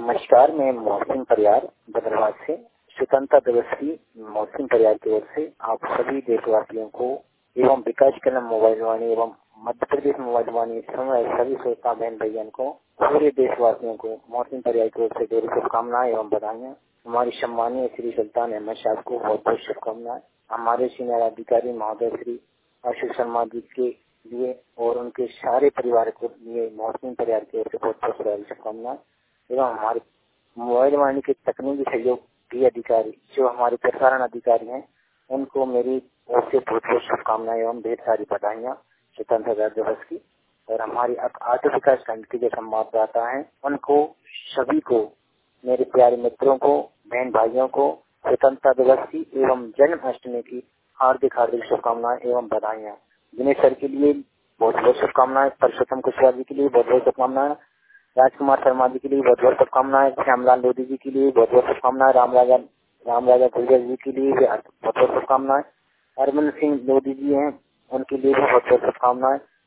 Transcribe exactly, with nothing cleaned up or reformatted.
नमस्कार, मैं मोहसिन परियार बदरवास से। स्वतंत्रता दिवस की मोहसिन परियार की ओर से आप सभी देशवासियों को एवं विकास कलम मोबाइल वाणी एवं मध्य प्रदेश मोबाइल वाणी सभी श्रोता बहन भैया को पूरे देशवासियों को मोहसिन परियार की ओर से ढेर शुभकामनाएं एवं बधाइयाँ। हमारी सम्मानीय श्री सुल्तान अहमद साहब को बहुत बहुत शुभकामनाएं। हमारे सीनियर अधिकारी महोदय श्री अशोक शर्मा जी के लिए और उनके सारे परिवार को लिए मोहसिन परियार की ओर से बहुत बहुत शुभकामनाएं। एवं हमारे मोबाइल वाणी के तकनीकी सहयोग के अधिकारी जो हमारे प्रसारण अधिकारी हैं उनको मेरी ओर से बहुत बहुत शुभकामनाएं एवं ढेर सारी बधाइयाँ स्वतंत्रता दिवस की। और हमारी आर्थिक विकास खंड के जो संवाददाता हैं उनको सभी को, मेरे प्यारे मित्रों को, बहन भाइयों को स्वतंत्रता दिवस की एवं जन्माष्टमी की हार्दिक हार्दिक शुभकामनाएं एवं बधाइयाँ। दिनेश सर के लिए बहुत बहुत शुभकामनाएं, परसोत्तम कुशवाहा जी के लिए बहुत बहुत शुभकामनाएं, राजकुमार शर्मा जी के लिए बहुत बहुत शुभकामनाएं, श्यामलाल लोधी जी के लिए बहुत बहुत शुभकामनाएं, राम राजा राम राजा गुर्जर जी के लिए बहुत बहुत शुभकामनाएं, अरविंद सिंह लोधी जी हैं उनके लिए भी बहुत बहुत शुभकामनाएं।